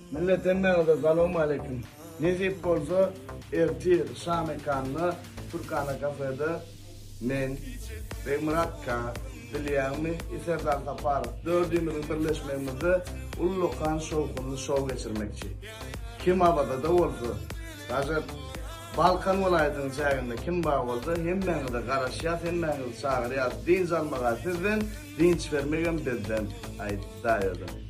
Milletimden de selamun aleyküm. Necip bolsa ertir Şam ekanını Turkana kafede men ve Murat Ka Dilyami Serdar Tapar dördüğümüzün birleşmemizde Ullukan şovkunu şov geçirmekçi. Kim abada da oldu. Taşır Balkan vilayetinin çağında kim bağ oldu? Hem de Karaşyat hem de Çağrıyat din zalmağa sizden dinç vermegen bizden ayt dayadı.